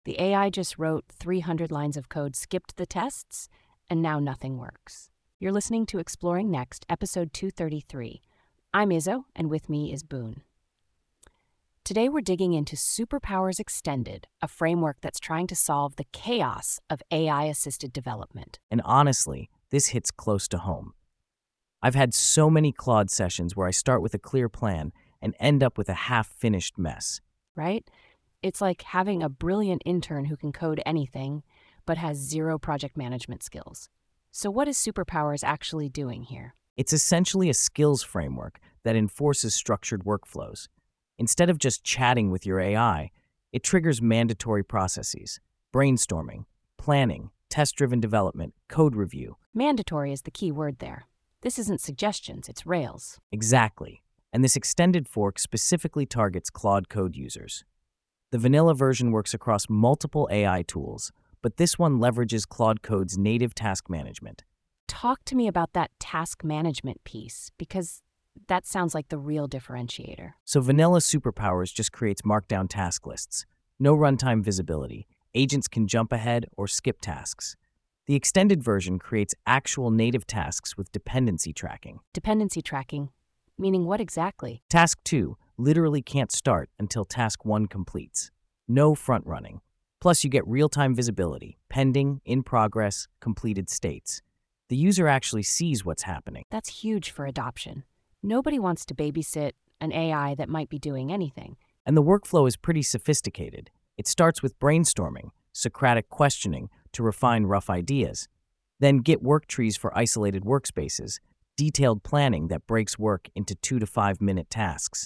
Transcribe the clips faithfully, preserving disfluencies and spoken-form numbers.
The A I just wrote three hundred lines of code, skipped the tests, and now nothing works. You're listening to Exploring Next, episode two thirty-three. I'm Izzo, and with me is Boone. Today we're digging into Superpowers Extended, a framework that's trying to solve the chaos of A I-assisted development. And honestly, this hits close to home. I've had so many Claude sessions where I start with a clear plan and end up with a half-finished mess. Right? It's like having a brilliant intern who can code anything, but has zero project management skills. So what is Superpowers actually doing here? It's essentially a skills framework that enforces structured workflows. Instead of just chatting with your A I, it triggers mandatory processes: brainstorming, planning, test-driven development, code review. Mandatory is the key word there. This isn't suggestions, it's Rails. Exactly. And this extended fork specifically targets Claude Code users. The vanilla version works across multiple A I tools, but this one leverages Claude Code's native task management. Talk to me about that task management piece, because that sounds like the real differentiator. So vanilla Superpowers just creates markdown task lists. No runtime visibility. Agents can jump ahead or skip tasks. The extended version creates actual native tasks with dependency tracking. Dependency tracking, meaning what exactly? Task two literally can't start until task one completes. No front running. Plus, you get real-time visibility, pending, in progress, completed states. The user actually sees what's happening. That's huge for adoption. Nobody wants to babysit an A I that might be doing anything. And the workflow is pretty sophisticated. It starts with brainstorming, Socratic questioning to refine rough ideas, then Git work trees for isolated workspaces, detailed planning that breaks work into two to five minute tasks.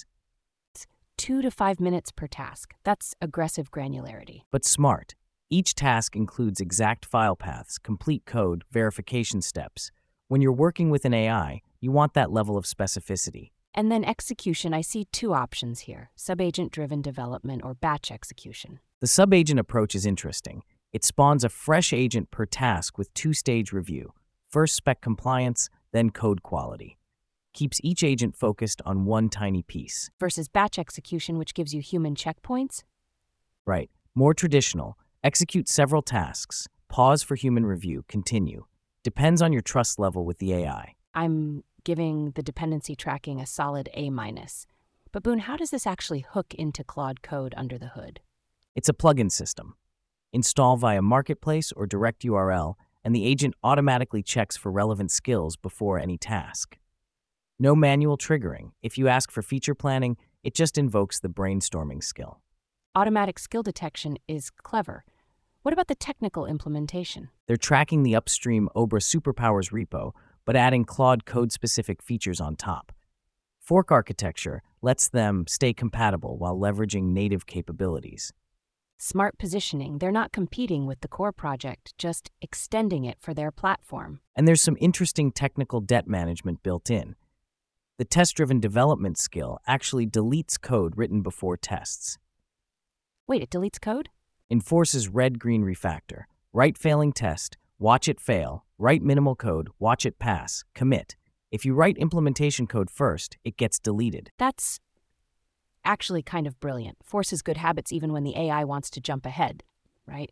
Two to five minutes per task. That's aggressive granularity. But smart. Each task includes exact file paths, complete code, verification steps. When you're working with an A I, you want that level of specificity. And then execution, I see two options here: sub-agent-driven development or batch execution. The sub-agent approach is interesting. It spawns a fresh agent per task with two-stage review. First spec compliance, then code quality. Keeps each agent focused on one tiny piece. Versus batch execution, which gives you human checkpoints? Right. More traditional. Execute several tasks. Pause for human review. Continue. Depends on your trust level with the A I. I'm giving the dependency tracking a solid A minus. But Boone, how does this actually hook into Claude Code under the hood? It's a plugin system. Install via Marketplace or direct U R L, and the agent automatically checks for relevant skills before any task. No manual triggering. If you ask for feature planning, it just invokes the brainstorming skill. Automatic skill detection is clever. What about the technical implementation? They're tracking the upstream Obra Superpowers repo, but adding Claude Code-specific features on top. Fork architecture lets them stay compatible while leveraging native capabilities. Smart positioning. They're not competing with the core project, just extending it for their platform. And there's some interesting technical debt management built in. The test-driven development skill actually deletes code written before tests. Wait, it deletes code? Enforces red-green refactor. Write failing test, watch it fail. Write minimal code, watch it pass. Commit. If you write implementation code first, it gets deleted. That's actually kind of brilliant. Forces good habits even when the A I wants to jump ahead, right?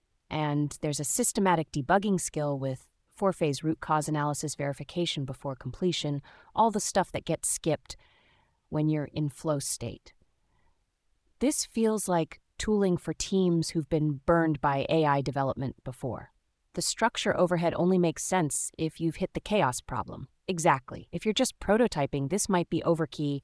And there's a systematic debugging skill with four-phase root cause analysis verification before completion, all the stuff that gets skipped when you're in flow state. This feels like tooling for teams who've been burned by A I development before. The structure overhead only makes sense if you've hit the chaos problem. Exactly. If you're just prototyping, this might be overkey